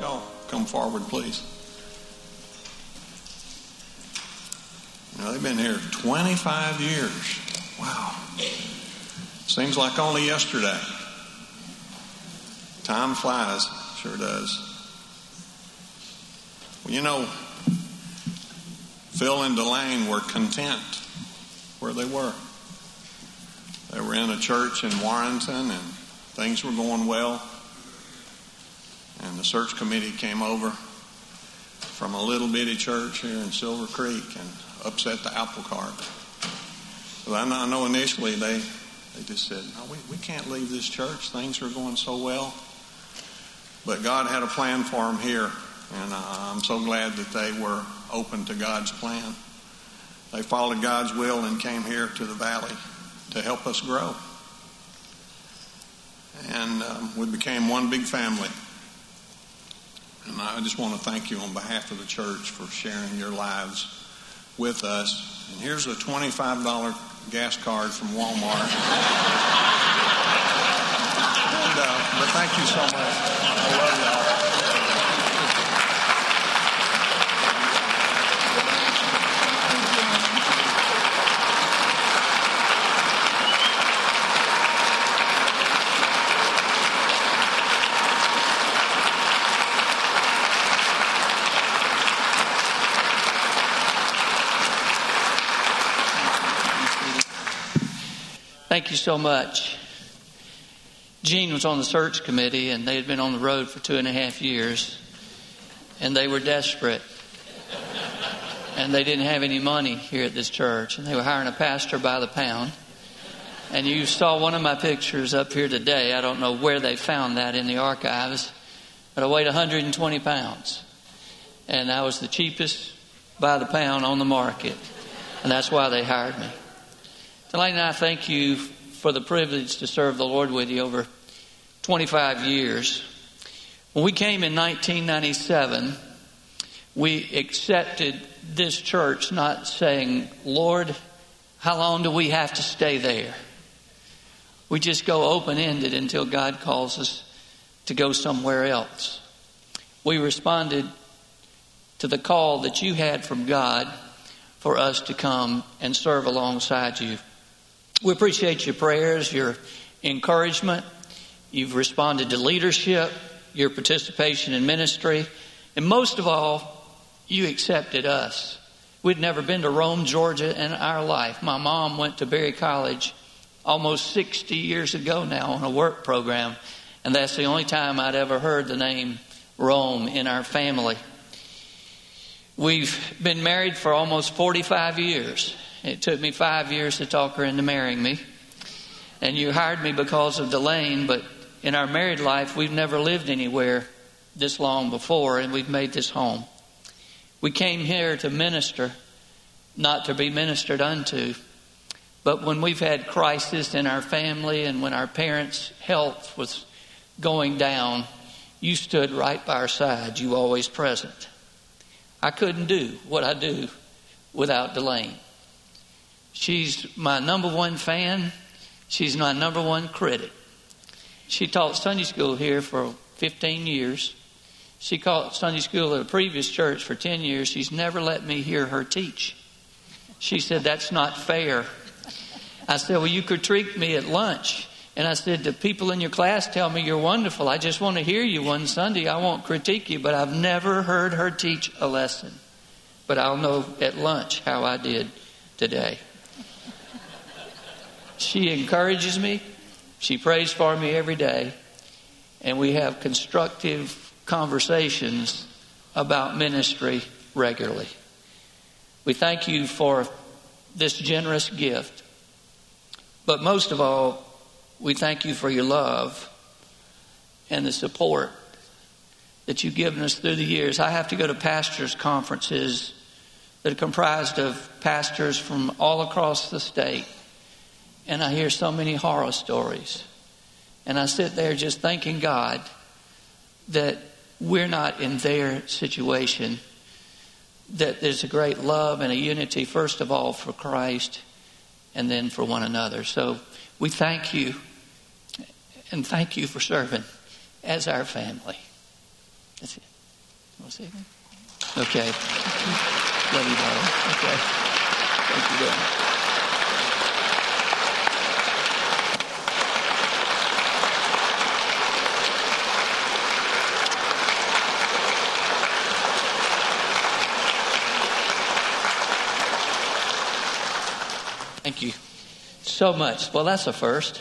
y'all come forward, please? You know, they've been here 25 years. Wow. Seems like only yesterday. Time flies. Sure does. Well, you know, Phil and Delane were content where they were. They were in a church in Warrenton, and things were going well. And the search committee came over from a little bitty church here in Silver Creek and upset the apple cart. But I know initially they just said, no, we can't leave this church. Things are going so well. But God had a plan for them here, and I'm so glad that they were open to God's plan. They followed God's will and came here to the valley to help us grow. And we became one big family. And I just want to thank you on behalf of the church for sharing your lives with us. And here's a $25 gas card from Walmart. But thank you so much. I love y'all. Thank you so much. Gene was on the search committee, and they had been on the road for 2.5 years, and they were desperate. And they didn't have any money here at this church, and they were hiring a pastor by the pound. And you saw one of my pictures up here today. I don't know where they found that in the archives, but I weighed 120 pounds. And I was the cheapest by the pound on the market, and that's why they hired me. Delane and I thank you for the privilege to serve the Lord with you over 25 years. When we came in 1997, we accepted this church not saying, Lord, how long do we have to stay there? We just go open-ended until God calls us to go somewhere else. We responded to the call that you had from God for us to come and serve alongside you. We appreciate your prayers, your encouragement. You've responded to leadership, your participation in ministry, and most of all, you accepted us. We'd never been to Rome, Georgia in our life. My mom went to Berry College almost 60 years ago now on a work program, and that's the only time I'd ever heard the name Rome in our family. We've been married for almost 45 years. It took me 5 years to talk her into marrying me. And you hired me because of Delane, but in our married life, we've never lived anywhere this long before, and we've made this home. We came here to minister, not to be ministered unto. But when we've had crisis in our family and when our parents' health was going down, you stood right by our side. You were always present. I couldn't do what I do without Delane. She's my number one fan. She's my number one critic. She taught Sunday school here for 15 years. She taught Sunday school at a previous church for 10 years. She's never let me hear her teach. She said, that's not fair. I said, well, you critique me at lunch. And I said, the people in your class tell me you're wonderful. I just want to hear you one Sunday. I won't critique you, but I've never heard her teach a lesson. But I'll know at lunch how I did today. She encourages me. She prays for me every day. And we have constructive conversations about ministry regularly. We thank you for this generous gift. But most of all, we thank you for your love and the support that you've given us through the years. I have to go to pastors' conferences that are comprised of pastors from all across the state. And I hear so many horror stories. And I sit there just thanking God that we're not in their situation, that there's a great love and a unity, first of all, for Christ and then for one another. So we thank you, and thank you for serving as our family. That's it. You want to say anything? Okay. Love you, darling. Okay. Thank you, darling. Thank you so much. Well, that's a first.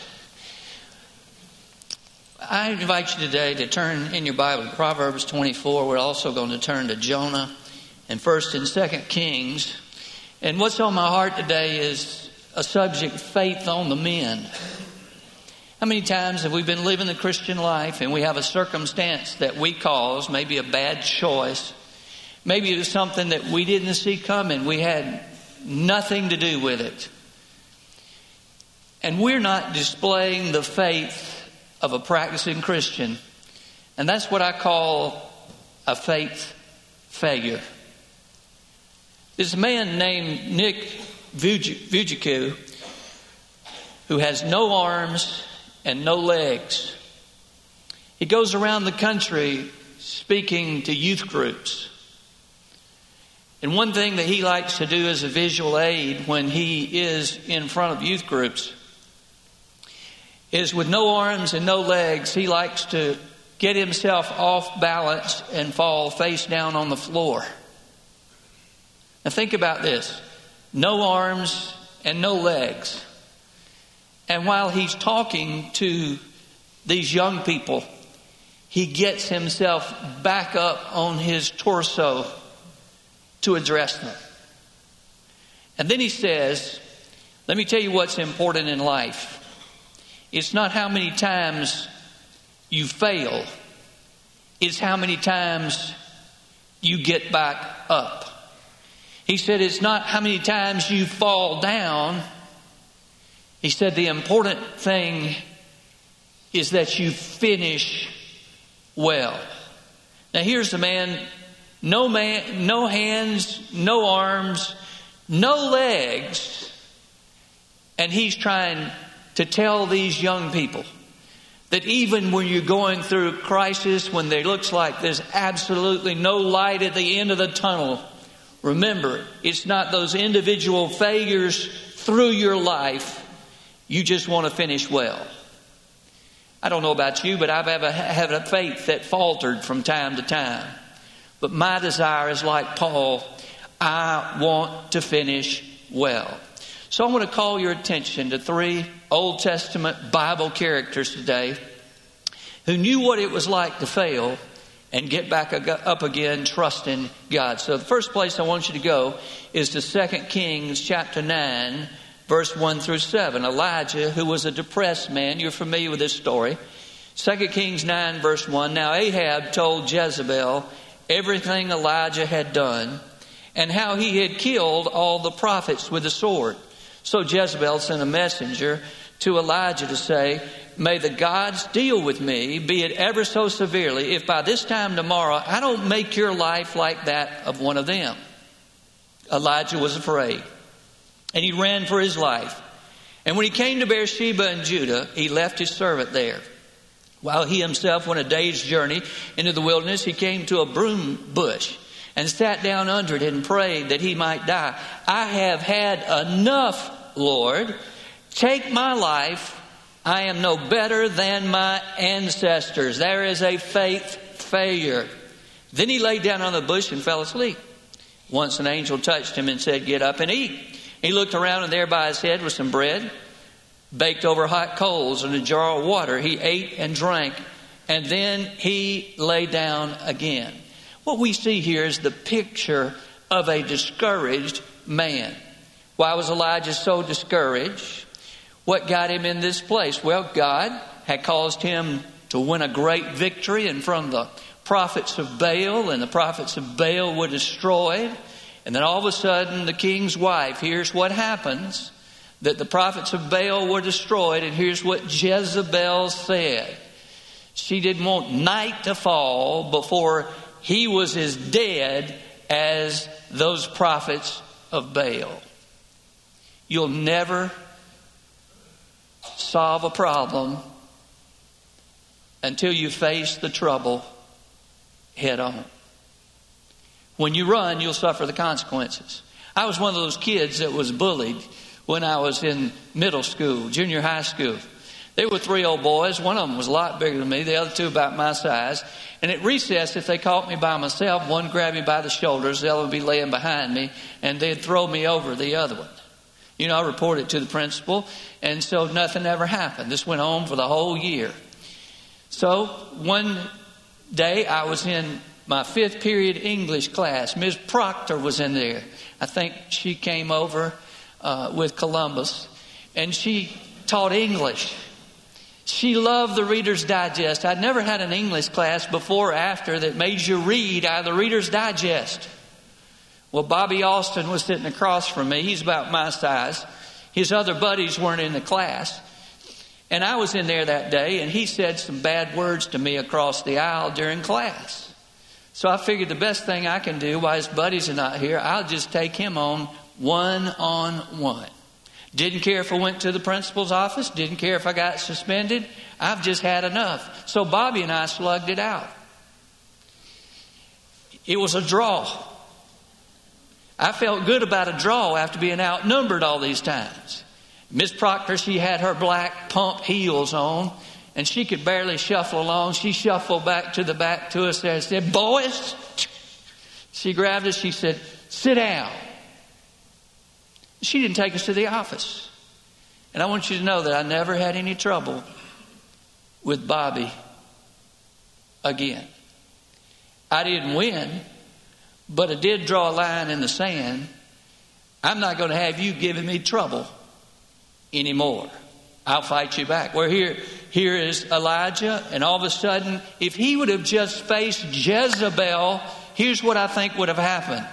I invite you today to turn in your Bible to Proverbs 24. We're also going to turn to Jonah and 1st and 2nd Kings. And what's on my heart today is a subject, faith on the mend. How many times have we been living the Christian life and we have a circumstance that we caused, maybe a bad choice, maybe it was something that we didn't see coming, we had nothing to do with it. And we're not displaying the faith of a practicing Christian. And that's what I call a faith failure. There's a man named Nick Vujicic who has no arms and no legs. He goes around the country speaking to youth groups. And one thing that he likes to do as a visual aid when he is in front of youth groups is with no arms and no legs, he likes to get himself off balance and fall face down on the floor. Now think about this. No arms and no legs. And while he's talking to these young people, he gets himself back up on his torso to address them. And then he says, let me tell you what's important in life. It's not how many times you fail. It's how many times you get back up. He said it's not how many times you fall down. He said the important thing is that you finish well. Now here's the man, no hands, no arms, no legs, and he's trying to tell these young people that even when you're going through crisis, when it looks like there's absolutely no light at the end of the tunnel, remember, it's not those individual failures through your life. You just want to finish well. I don't know about you, but I've had a faith that faltered from time to time. But my desire is like Paul, I want to finish well. So I want to call your attention to 3 Old Testament Bible characters today who knew what it was like to fail and get back up again, trusting God. So the first place I want you to go is to 2 Kings chapter 9, verse 1 through 7. Elijah, who was a depressed man, you're familiar with this story. 2 Kings 9, verse 1. Now Ahab told Jezebel everything Elijah had done and how he had killed all the prophets with the sword. So Jezebel sent a messenger to Elijah to say, may the gods deal with me, be it ever so severely, if by this time tomorrow I don't make your life like that of one of them. Elijah was afraid, and he ran for his life. And when he came to Beersheba in Judah, he left his servant there. While he himself went a day's journey into the wilderness, he came to a broom bush and sat down under it and prayed that he might die. I have had enough, Lord. Take my life. I am no better than my ancestors. There is a faith failure. Then he lay down on the bush and fell asleep. Once an angel touched him and said, get up and eat. He looked around, and there by his head was some bread baked over hot coals and a jar of water. He ate and drank, and then he lay down again. What we see here is the picture of a discouraged man. Why was Elijah so discouraged? What got him in this place? Well, God had caused him to win a great victory in front of the prophets of Baal, and the prophets of Baal were destroyed. And then all of a sudden, the king's wife, here's what happens, that the prophets of Baal were destroyed, and here's what Jezebel said. She didn't want night to fall before he was as dead as those prophets of Baal. You'll never solve a problem until you face the trouble head on. When you run, you'll suffer the consequences. I was one of those kids that was bullied when I was in middle school, junior high school. There were 3 old boys. One of them was a lot bigger than me. The other 2 about my size. And at recess, if they caught me by myself, one grabbed me by the shoulders, the other would be laying behind me, and they'd throw me over the other one. You know, I reported to the principal, and so nothing ever happened. This went on for the whole year. So one day I was in my 5th period English class. Ms. Proctor was in there. I think she came over with Columbus, and she taught English. She loved the Reader's Digest. I'd never had an English class before or after that made you read out of the Reader's Digest. Well, Bobby Austin was sitting across from me. He's about my size. His other buddies weren't in the class. And I was in there that day, and he said some bad words to me across the aisle during class. So I figured the best thing I can do while his buddies are not here, I'll just take him on one-on-one. Didn't care if I went to the principal's office. Didn't care if I got suspended. I've just had enough. So Bobby and I slugged it out. It was a draw. I felt good about a draw after being outnumbered all these times. Miss Proctor, she had her black pump heels on, and she could barely shuffle along. She shuffled back to us there and said, "Boys." She grabbed us. She said, "Sit down." She didn't take us to the office. And I want you to know that I never had any trouble with Bobby again. I didn't win, but I did draw a line in the sand. I'm not going to have you giving me trouble anymore. I'll fight you back. Well, here is Elijah, and all of a sudden, if he would have just faced Jezebel, here's what I think would have happened.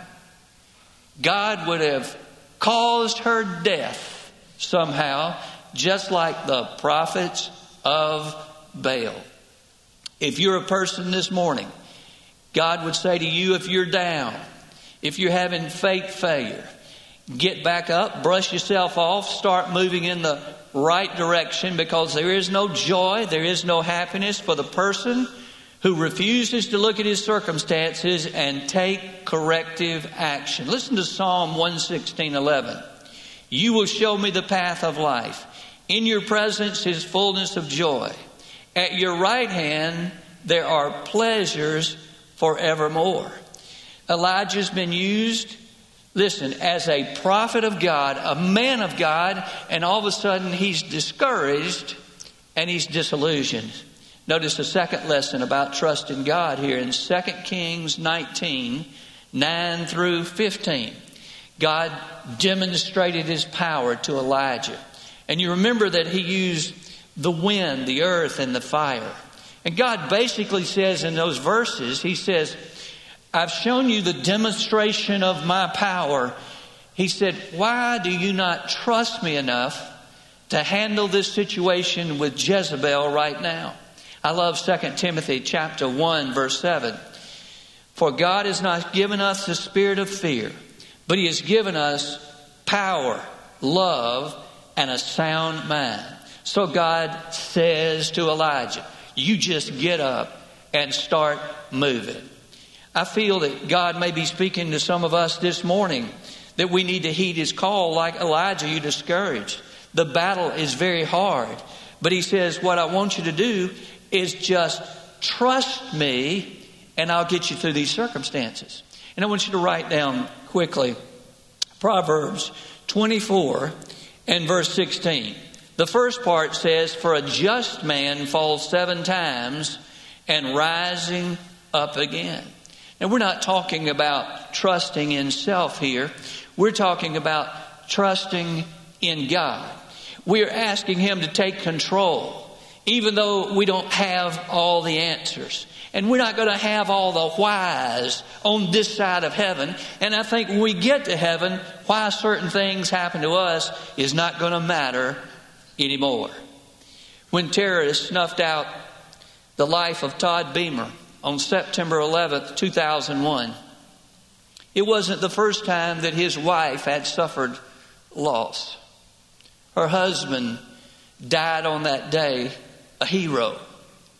God would have caused her death somehow, just like the prophets of Baal. If you're a person this morning, God would say to you, if you're down, if you're having faith failure, get back up, brush yourself off, start moving in the right direction, because there is no joy, there is no happiness for the person who refuses to look at his circumstances and take corrective action. Listen to Psalm 116:11. You will show me the path of life. In your presence is fullness of joy. At your right hand there are pleasures forevermore. Elijah's been used, listen, as a prophet of God, a man of God, and all of a sudden he's discouraged and he's disillusioned. Notice the second lesson about trusting God here in 2 Kings 19:9 through 15. God demonstrated his power to Elijah. And you remember that he used the wind, the earth, and the fire. And God basically says in those verses, he says, I've shown you the demonstration of my power. He said, why do you not trust me enough to handle this situation with Jezebel right now? I love 2 Timothy chapter 1 verse 7. For God has not given us the spirit of fear, but he has given us power, love, and a sound mind. So God says to Elijah, you just get up and start moving. I feel that God may be speaking to some of us this morning that we need to heed his call. Like Elijah, you're discouraged. The battle is very hard. But he says, what I want you to do is just trust me and I'll get you through these circumstances. And I want you to write down quickly Proverbs 24 and verse 16. The first part says, for a just man falls 7 times and rising up again. Now we're not talking about trusting in self here. We're talking about trusting in God. We're asking him to take control, even though we don't have all the answers. And we're not going to have all the whys on this side of heaven. And I think when we get to heaven, why certain things happen to us is not going to matter anymore. When terrorists snuffed out the life of Todd Beamer on September 11th, 2001, it wasn't the first time that his wife had suffered loss. Her husband died on that day, a hero.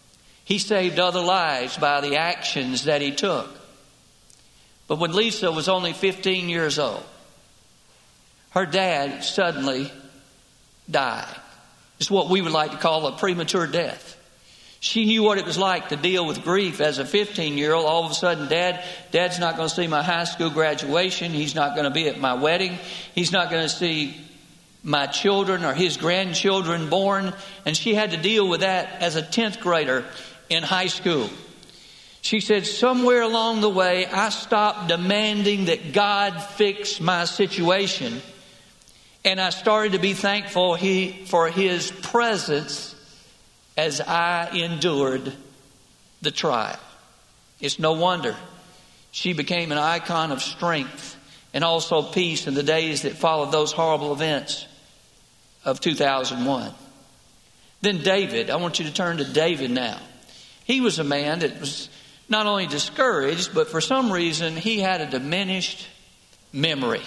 He saved other lives by the actions that he took. But when Lisa was only 15 years old, her dad suddenly died. It's what we would like to call a premature death. She knew what it was like to deal with grief as a 15-year-old. All of a sudden, Dad's not going to see my high school graduation. He's not going to be at my wedding. He's not going to see my children or his grandchildren born. And she had to deal with that as a 10th grader in high school. She said, somewhere along the way, I stopped demanding that God fix my situation. And I started to be thankful for His presence as I endured the trial. It's no wonder she became an icon of strength and also peace in the days that followed those horrible events of 2001. Then David, I want you to turn to David now. He was a man that was not only discouraged, but for some reason he had a diminished memory.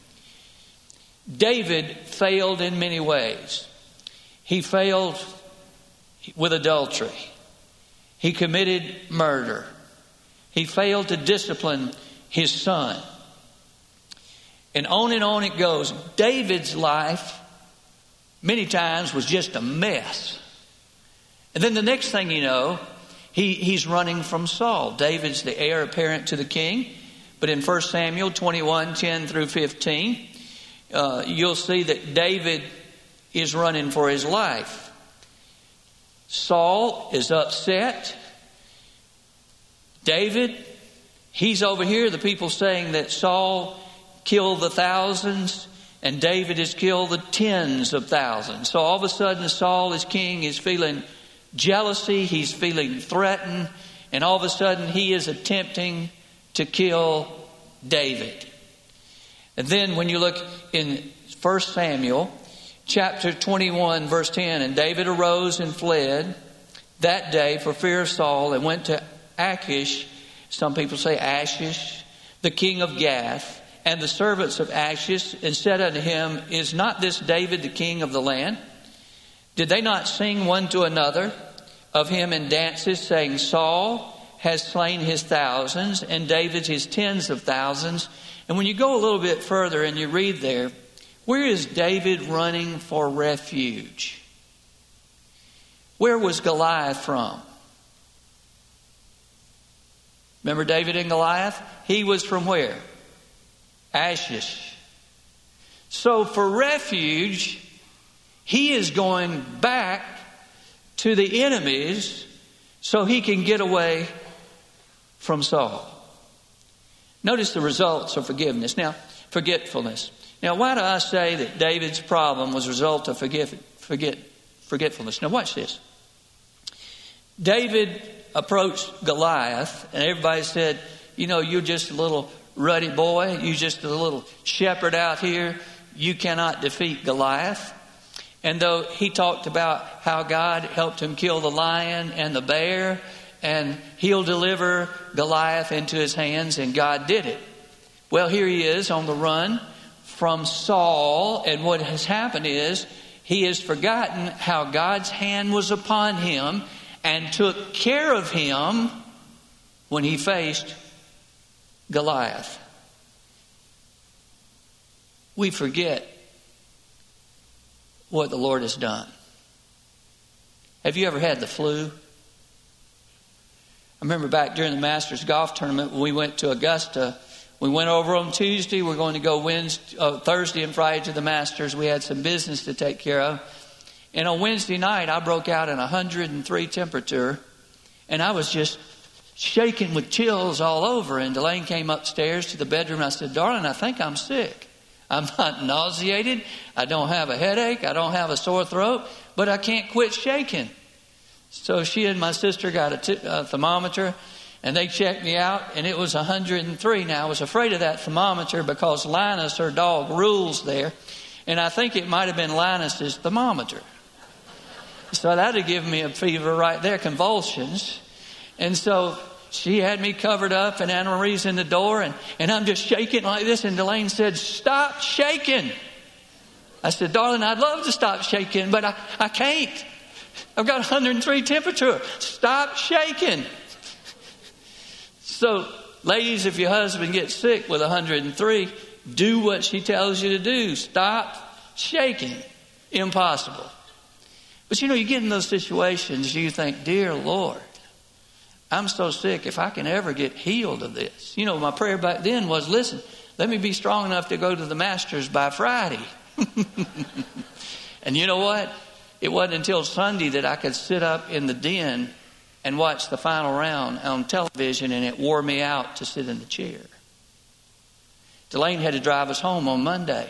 David failed in many ways. He failed with adultery. He committed murder. He failed to discipline his son. And on it goes. David's life many times was just a mess. And then the next thing you know, he's running from Saul. David's the heir apparent to the king. But in 1 Samuel 21:10 through 15, you'll see that David is running for his life. Saul is upset. David, he's over here. The people saying that Saul killed the thousands and David has killed the tens of thousands. So all of a sudden Saul as king is feeling jealousy. He's feeling threatened. And all of a sudden he is attempting to kill David. And then when you look in 1 Samuel chapter 21 verse 10, and David arose and fled that day for fear of Saul and went to Achish, some people say Ashish, the king of Gath, and the servants of Ashish, and said unto him, is not this David the king of the land? Did they not sing one to another of him in dances, saying, Saul has slain his thousands and David his tens of thousands? And when you go a little bit further and you read there, where is David running for refuge? Where was Goliath from? Remember David and Goliath? He was from where? Ashish. So for refuge, he is going back to the enemies so he can get away from Saul. Notice the results of forgiveness. Now, forgetfulness. Now, why do I say that David's problem was a result of forgetfulness? Now, watch this. David approached Goliath, and everybody said, you know, you're just a little ruddy boy. You're just a little shepherd out here. You cannot defeat Goliath. And though he talked about how God helped him kill the lion and the bear, and he'll deliver Goliath into his hands, and God did it. Well, here he is on the run from Saul, and what has happened is he has forgotten how God's hand was upon him and took care of him when he faced Goliath. We forget what the Lord has done. Have you ever had the flu? I remember back during the Masters golf tournament when we went to Augusta. We went over on Tuesday. We're going to go Thursday and Friday to the Masters. We had some business to take care of. And on Wednesday night, I broke out in 103 temperature. And I was just shaking with chills all over. And Delane came upstairs to the bedroom. And I said, darling, I think I'm sick. I'm not nauseated. I don't have a headache. I don't have a sore throat. But I can't quit shaking. So she and my sister got a thermometer. And they checked me out, and it was 103. Now, I was afraid of that thermometer because Linus, her dog, rules there. And I think it might have been Linus's thermometer. So that had given me a fever right there, convulsions. And so she had me covered up, and Anna Marie's in the door, and I'm just shaking like this. And Delane said, stop shaking. I said, darling, I'd love to stop shaking, but I can't. I've got 103 temperature. Stop shaking. So, ladies, if your husband gets sick with 103, do what she tells you to do. Stop shaking. Impossible. But you get in those situations, you think, dear Lord, I'm so sick. If I can ever get healed of this. My prayer back then was, listen, let me be strong enough to go to the Masters by Friday. And you know what? It wasn't until Sunday that I could sit up in the den and watch the final round on television, and it wore me out to sit in the chair. Delane had to drive us home on Monday.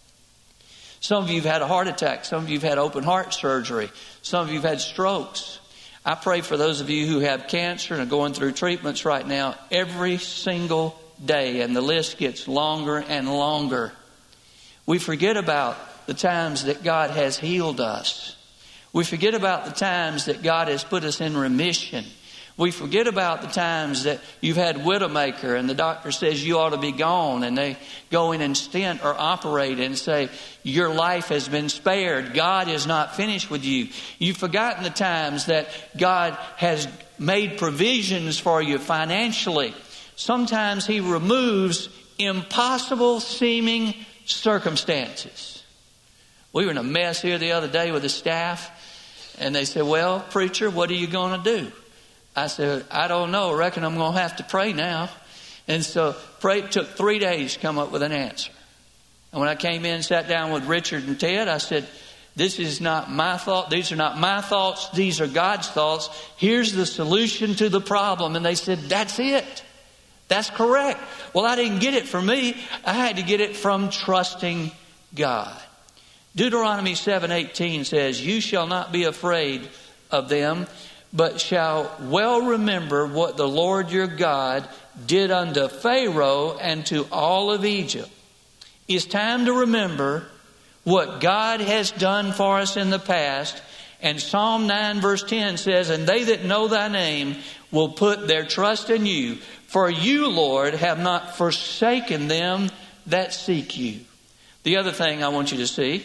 Some of you have had a heart attack. Some of you have had open heart surgery. Some of you have had strokes. I pray for those of you who have cancer and are going through treatments right now every single day, and the list gets longer and longer. We forget about the times that God has healed us. We forget about the times that God has put us in remission. We forget about the times that you've had Widowmaker and the doctor says you ought to be gone, and they go in and stent or operate and say your life has been spared. God is not finished with you. You've forgotten the times that God has made provisions for you financially. Sometimes He removes impossible seeming circumstances. We were in a mess here the other day with the staff, and they said, well, preacher, what are you going to do? I said, I don't know. I reckon I'm going to have to pray now. And so it took 3 days to come up with an answer. And when I came in and sat down with Richard and Ted, I said, this is not my thought. These are not my thoughts. These are God's thoughts. Here's the solution to the problem. And they said, that's it. That's correct. Well, I didn't get it from me. I had to get it from trusting God. Deuteronomy 7:18 says, you shall not be afraid of them, but shall well remember what the Lord your God did unto Pharaoh and to all of Egypt. It's time to remember what God has done for us in the past. And Psalm 9 verse 10 says, and they that know thy name will put their trust in you. For you, Lord, have not forsaken them that seek you. The other thing I want you to see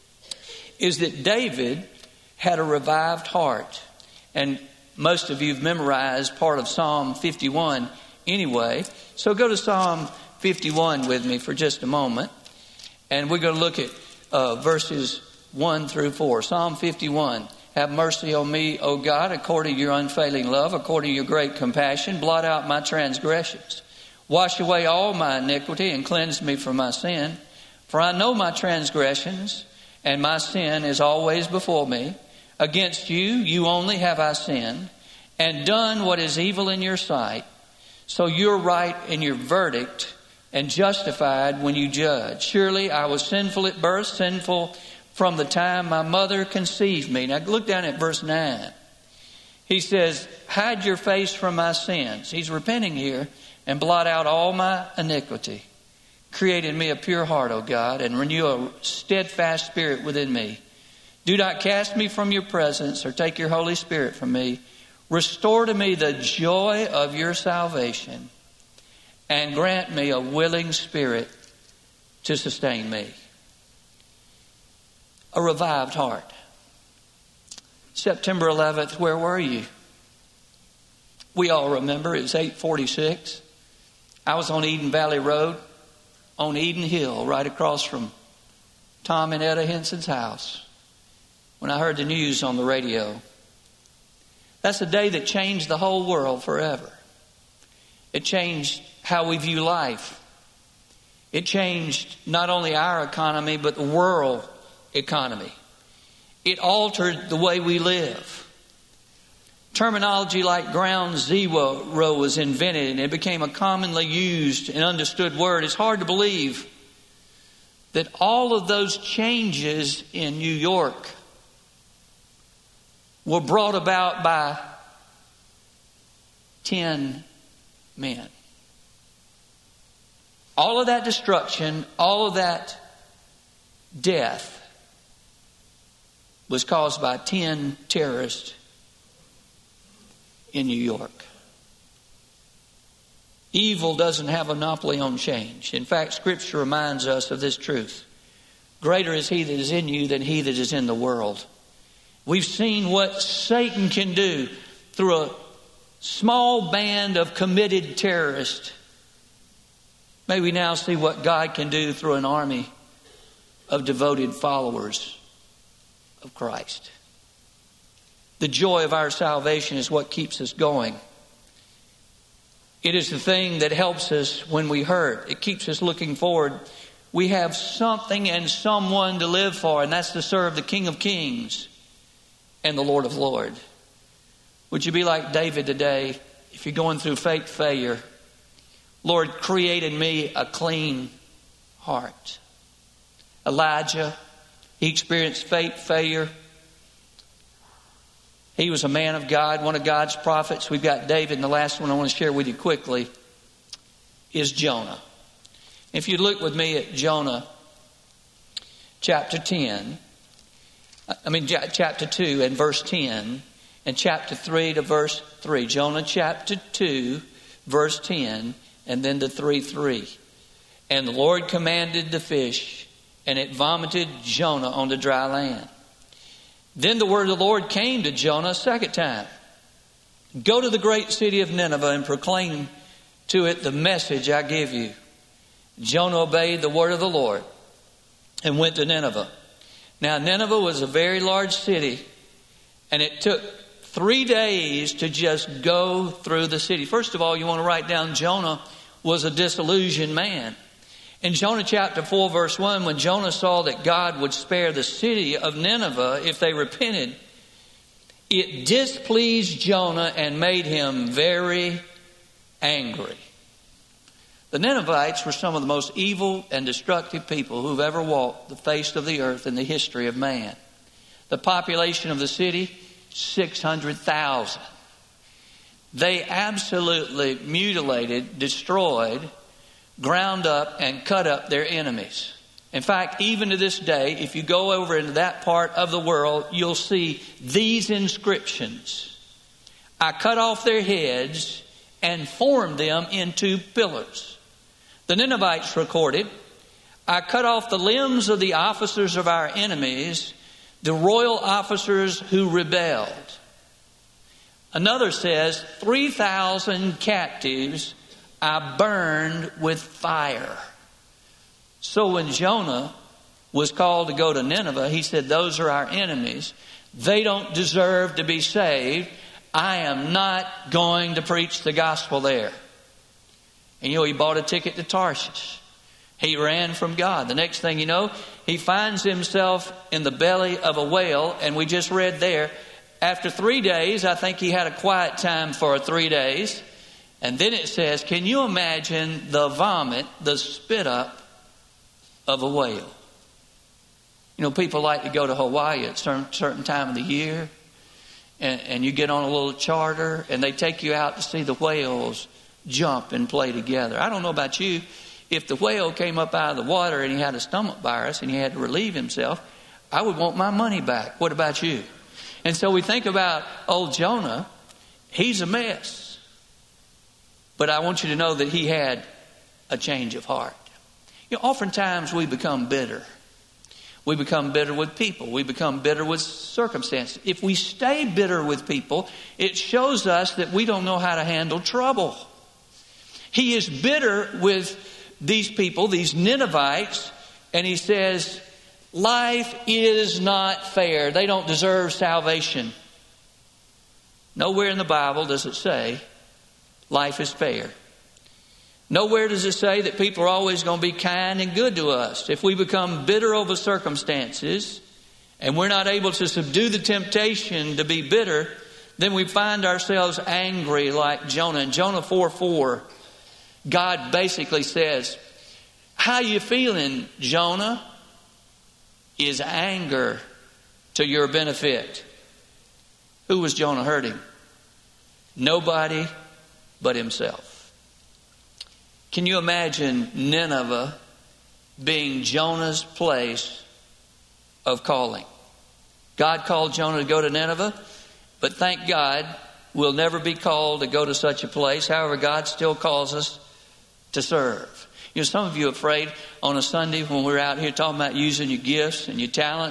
is that David had a revived heart. And most of you have memorized part of Psalm 51 anyway. So go to Psalm 51 with me for just a moment. And we're going to look at verses 1 through 4. Psalm 51. Have mercy on me, O God, according to your unfailing love, according to your great compassion. Blot out my transgressions. Wash away all my iniquity and cleanse me from my sin. For I know my transgressions, and my sin is always before me. Against you, you only have I sinned, and done what is evil in your sight. So you're right in your verdict, and justified when you judge. Surely I was sinful at birth, sinful from the time my mother conceived me. Now look down at verse 9. He says, hide your face from my sins. He's repenting here. And blot out all my iniquity. Create in me a pure heart, O God, and renew a steadfast spirit within me. Do not cast me from your presence or take your Holy Spirit from me. Restore to me the joy of your salvation and grant me a willing spirit to sustain me. A revived heart. September 11th, where were you? We all remember it was 8:46. I was on Eden Valley Road, on Eden Hill, right across from Tom and Etta Henson's house, when I heard the news on the radio. That's a day that changed the whole world forever. It changed how we view life. It changed not only our economy, but the world economy. It altered the way we live. Terminology like ground zero was invented, and it became a commonly used and understood word. It's hard to believe that all of those changes in New York were brought about by 10 men. All of that destruction, all of that death was caused by 10 terrorists in New York. Evil doesn't have a monopoly on change. In fact, Scripture reminds us of this truth. Greater is he that is in you than he that is in the world. We've seen what Satan can do through a small band of committed terrorists. May we now see what God can do through an army of devoted followers of Christ. The joy of our salvation is what keeps us going. It is the thing that helps us when we hurt. It keeps us looking forward. We have something and someone to live for, and that's to serve the King of Kings and the Lord of Lords. Would you be like David today if you're going through failure? Lord, create in me a clean heart. Elijah, he experienced failure. He was a man of God, one of God's prophets. We've got David, and the last one I want to share with you quickly is Jonah. If you look with me at Jonah chapter 2 and verse 10, and chapter 3 to verse 3. Jonah chapter 2, verse 10, and then to 3:3. And the Lord commanded the fish, and it vomited Jonah on the dry land. Then the word of the Lord came to Jonah a second time. Go to the great city of Nineveh and proclaim to it the message I give you. Jonah obeyed the word of the Lord and went to Nineveh. Now Nineveh was a very large city, and it took 3 days to just go through the city. First of all, you want to write down Jonah was a disillusioned man. In Jonah chapter 4 verse 1, when Jonah saw that God would spare the city of Nineveh if they repented, it displeased Jonah and made him very angry. The Ninevites were some of the most evil and destructive people who've ever walked the face of the earth in the history of man. The population of the city, 600,000. They absolutely mutilated, destroyed, ground up, and cut up their enemies. In fact, even to this day, if you go over into that part of the world, you'll see these inscriptions. I cut off their heads and formed them into pillars. The Ninevites recorded, I cut off the limbs of the officers of our enemies, the royal officers who rebelled. Another says, 3,000 captives I burned with fire. So when Jonah was called to go to Nineveh, he said, those are our enemies. They don't deserve to be saved. I am not going to preach the gospel there. And he bought a ticket to Tarshish. He ran from God. The next thing you know, he finds himself in the belly of a whale. And we just read there, after 3 days, I think he had a quiet time for 3 days. And then it says, can you imagine the vomit, the spit up of a whale? People like to go to Hawaii at a certain time of the year. And you get on a little charter and they take you out to see the whales jump and play together. I don't know about you. If the whale came up out of the water and he had a stomach virus and he had to relieve himself, I would want my money back. What about you? And so we think about old Jonah. He's a mess. But I want you to know that he had a change of heart. Oftentimes we become bitter. We become bitter with people. We become bitter with circumstances. If we stay bitter with people, it shows us that we don't know how to handle trouble. He is bitter with these people, these Ninevites, and he says, life is not fair. They don't deserve salvation. Nowhere in the Bible does it say life is fair. Nowhere does it say that people are always going to be kind and good to us. If we become bitter over circumstances and we're not able to subdue the temptation to be bitter, then we find ourselves angry like Jonah. In Jonah 4:4, God basically says, how you feeling, Jonah? Is anger to your benefit? Who was Jonah hurting? Nobody but himself. Can you imagine Nineveh being Jonah's place of calling? God called Jonah to go to Nineveh, but thank God we'll never be called to go to such a place. However, God still calls us to serve. Some of you are afraid on a Sunday when we're out here talking about using your gifts and your talents.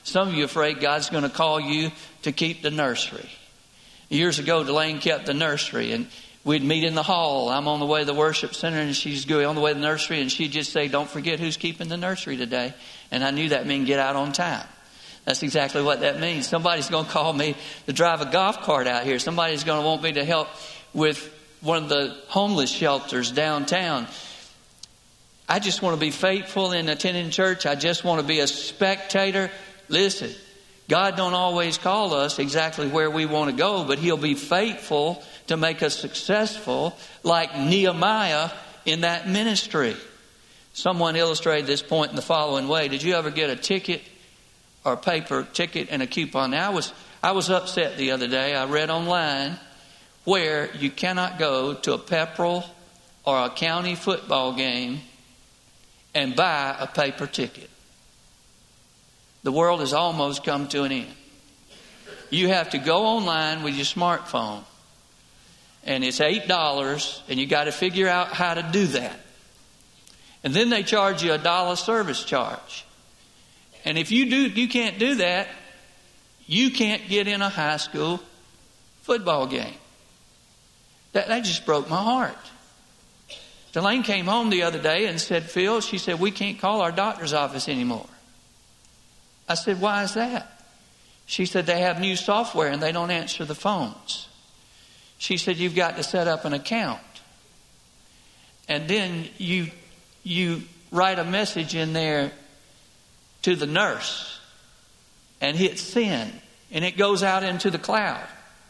Some of you are afraid God's going to call you to keep the nursery. Years ago, Delane kept the nursery, and we'd meet in the hall. I'm on the way to the worship center, and she's going on the way to the nursery, and she'd just say, "Don't forget who's keeping the nursery today." And I knew that meant get out on time. That's exactly what that means. Somebody's going to call me to drive a golf cart out here. Somebody's going to want me to help with one of the homeless shelters downtown. I just want to be faithful in attending church. I just want to be a spectator. Listen, God don't always call us exactly where we want to go, but He'll be faithful to make us successful, like Nehemiah in that ministry. Someone illustrated this point in the following way. Did you ever get a ticket or a paper ticket and a coupon? Now, I was upset the other day. I read online where you cannot go to a Pepperell or a county football game and buy a paper ticket. The world has almost come to an end. You have to go online with your smartphone, and it's $8, and you got to figure out how to do that. And then they charge you $1 service charge. And if you can't do that, you can't get in a high school football game. That just broke my heart. Delane came home the other day and said, "Phil," she said, "we can't call our doctor's office anymore." I said, "Why is that?" She said, "They have new software and they don't answer the phones." She said, "You've got to set up an account. And then you write a message in there to the nurse and hit send, and it goes out into the cloud."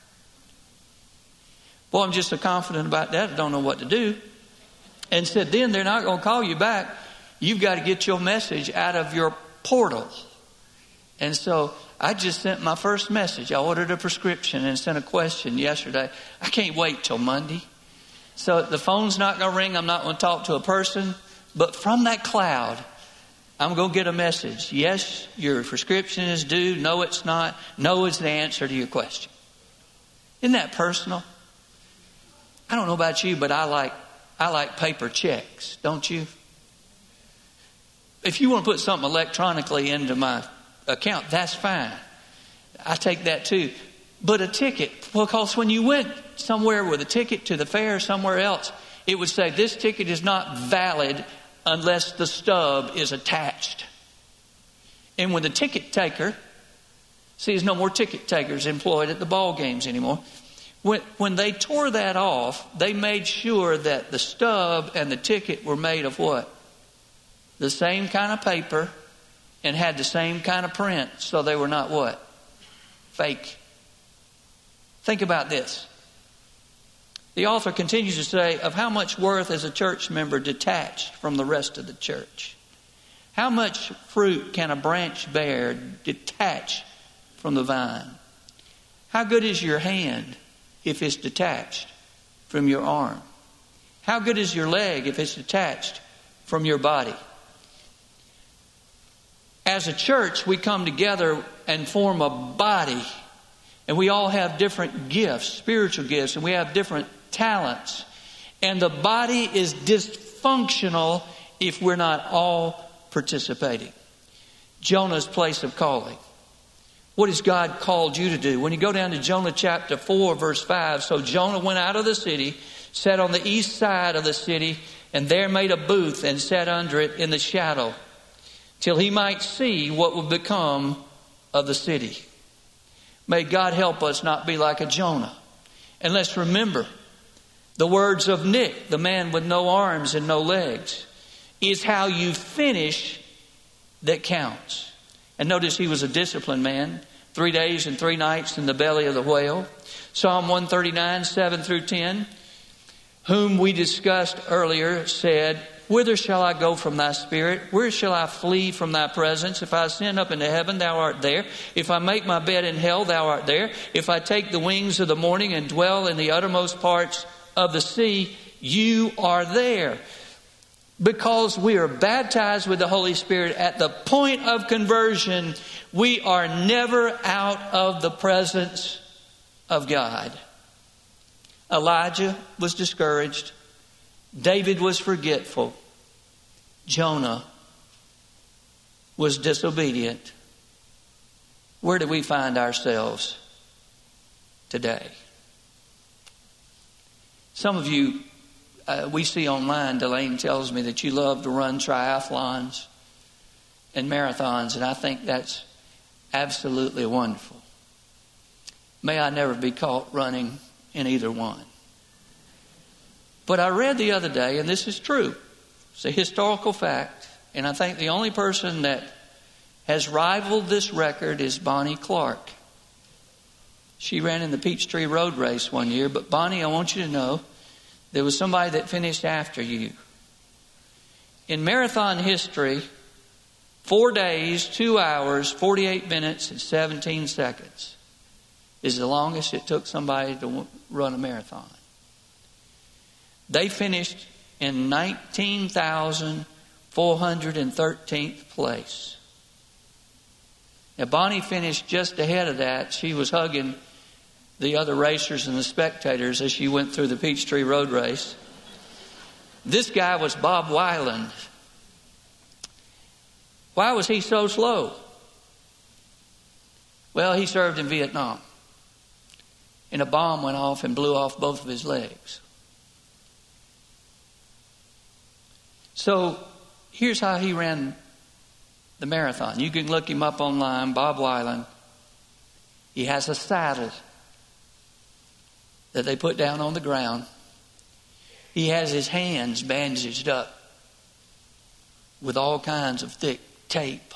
Boy, I'm just so confident about that, I don't know what to do. And said, then they're not going to call you back. You've got to get your message out of your portal. And so I just sent my first message. I ordered a prescription and sent a question yesterday. I can't wait till Monday. So the phone's not going to ring. I'm not going to talk to a person. But from that cloud, I'm going to get a message. Yes, your prescription is due. No, it's not. No is the answer to your question. Isn't that personal? I don't know about you, but I like paper checks, don't you? If you want to put something electronically into my account, that's fine. I take that too. But a ticket, because when you went somewhere with a ticket to the fair or somewhere else, it would say this ticket is not valid unless the stub is attached. And when the ticket taker, see, there's no more ticket takers employed at the ball games anymore. When they tore that off, they made sure that the stub and the ticket were made of what? The same kind of paper and had the same kind of print, so they were not what? Fake. Think about this. The author continues to say, of how much worth is a church member detached from the rest of the church? How much fruit can a branch bear detached from the vine? How good is your hand if it's detached from your arm? How good is your leg if it's detached from your body? As a church, we come together and form a body. And we all have different gifts, spiritual gifts, and we have different talents. And the body is dysfunctional if we're not all participating. Jonah's place of calling. What has God called you to do? When you go down to Jonah chapter 4, verse 5, so Jonah went out of the city, sat on the east side of the city, and there made a booth and sat under it in the shadow, till he might see what would become of the city. May God help us not be like a Jonah. And let's remember the words of Nick, the man with no arms and no legs, is how you finish that counts. And notice he was a disciplined man. 3 days and 3 nights in the belly of the whale. Psalm 139, 7 through 10, whom we discussed earlier, said, whither shall I go from thy spirit? Where shall I flee from thy presence? If I ascend up into heaven, thou art there. If I make my bed in hell, thou art there. If I take the wings of the morning and dwell in the uttermost parts of the sea, you are there. Because we are baptized with the Holy Spirit at the point of conversion, we are never out of the presence of God. Elijah was discouraged. David was forgetful. Jonah was disobedient. Where do we find ourselves today? Some of you, we see online, Delane tells me that you love to run triathlons and marathons, and I think that's absolutely wonderful. May I never be caught running in either one. But I read the other day, and this is true, it's a historical fact, and I think the only person that has rivaled this record is Bonnie Clark. She ran in the Peachtree Road Race one year, but Bonnie, I want you to know, there was somebody that finished after you. In marathon history, 4 days, 2 hours, 48 minutes, and 17 seconds is the longest it took somebody to run a marathon. They finished in 19,413th place. Now, Bonnie finished just ahead of that. She was hugging the other racers and the spectators as she went through the Peachtree Road Race. This guy was Bob Weiland. Why was he so slow? Well, he served in Vietnam. And a bomb went off and blew off both of his legs. So here's how he ran the marathon. You can look him up online, Bob Weiland. He has a saddle that they put down on the ground. He has his hands bandaged up with all kinds of thick tape.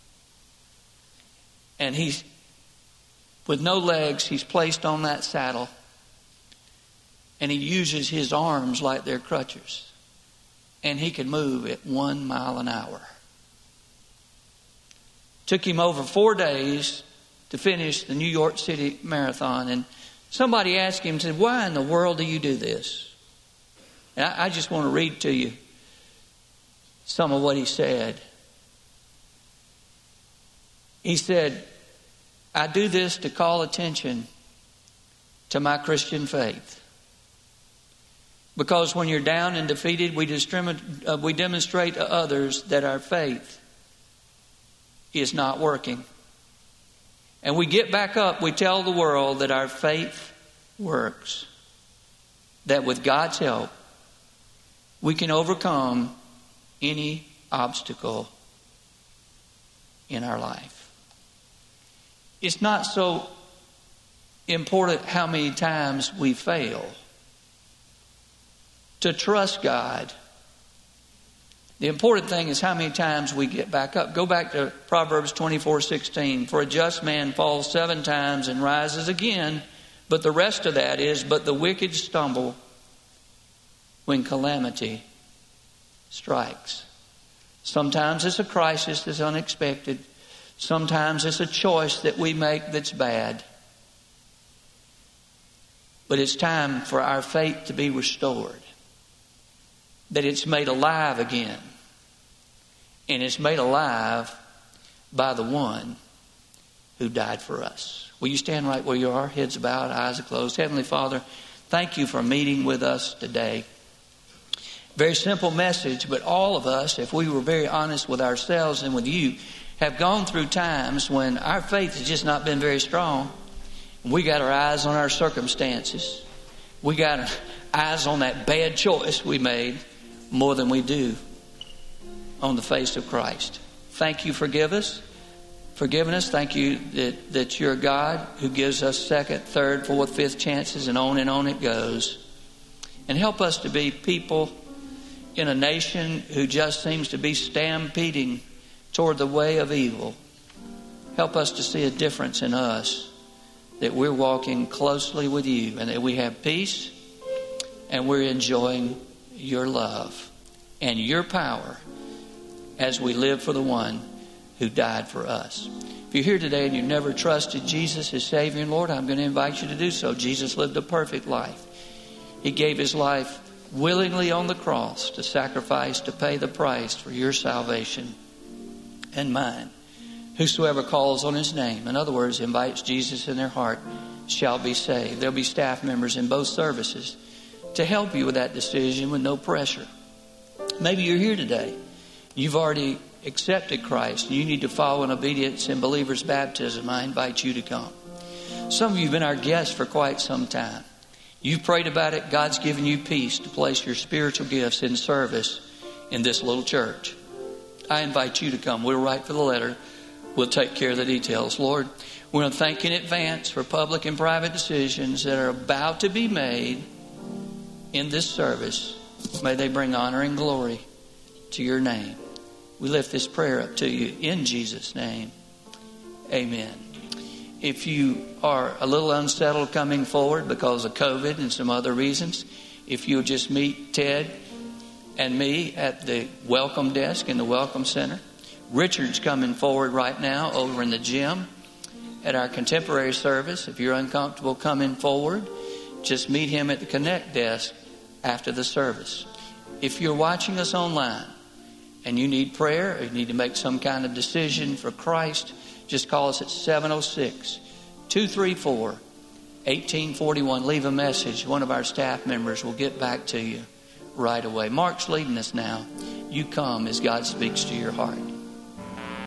And he's, with no legs, he's placed on that saddle. And he uses his arms like they're crutches. And he can move at 1 mile an hour. Took him over 4 days to finish the New York City Marathon. And somebody asked him, said, why in the world do you do this? And I just want to read to you some of what he said. He said, I do this to call attention to my Christian faith. Because when you're down and defeated, we demonstrate to others that our faith is not working. And we get back up, we tell the world that our faith works. That with God's help, we can overcome any obstacle in our life. It's not so important how many times we fail. To trust God, the important thing is how many times we get back up. Go back to Proverbs 24:16. For a just man falls 7 times and rises again, but the rest of that is, but the wicked stumble when calamity strikes. Sometimes it's a crisis that's unexpected. Sometimes it's a choice that we make that's bad. But it's time for our faith to be restored. That it's made alive again. And it's made alive by the one who died for us. Will you stand right where you are, heads bowed, eyes closed? Heavenly Father, thank you for meeting with us today. Very simple message, but all of us, if we were very honest with ourselves and with you, have gone through times when our faith has just not been very strong. We got our eyes on our circumstances. We got our eyes on that bad choice we made more than we do on the face of Christ. Thank you for forgiving us. Thank you that you're a God who gives us second, third, fourth, fifth chances, and on it goes. And help us to be people in a nation who just seems to be stampeding toward the way of evil. Help us to see a difference in us, that we're walking closely with you and that we have peace and we're enjoying your love and your power as we live for the one who died for us. If you're here today and you've never trusted Jesus as Savior and Lord, I'm going to invite you to do so. Jesus lived a perfect life. He gave his life willingly on the cross to sacrifice, to pay the price for your salvation and mine. Whosoever calls on his name, in other words, invites Jesus in their heart, shall be saved. There'll be staff members in both services to help you with that decision with no pressure. Maybe you're here today. You've already accepted Christ and you need to follow in obedience in believer's baptism, I invite you to come. Some of you have been our guests for quite some time. You've prayed about it. God's given you peace to place your spiritual gifts in service in this little church. I invite you to come. We'll write for the letter. We'll take care of the details. Lord, we want to thank you in advance for public and private decisions that are about to be made in this service. May they bring honor and glory to your name. We lift this prayer up to you in Jesus' name. Amen. If you are a little unsettled coming forward because of COVID and some other reasons, if you'll just meet Ted and me at the welcome desk in the welcome center. Richard's coming forward right now over in the gym at our contemporary service. If you're uncomfortable coming forward, just meet him at the connect desk after the service. If you're watching us online and you need prayer or you need to make some kind of decision for Christ, just call us at 706-234-1841. Leave a message. One of our staff members will get back to you right away. Mark's leading us now. You come as God speaks to your heart.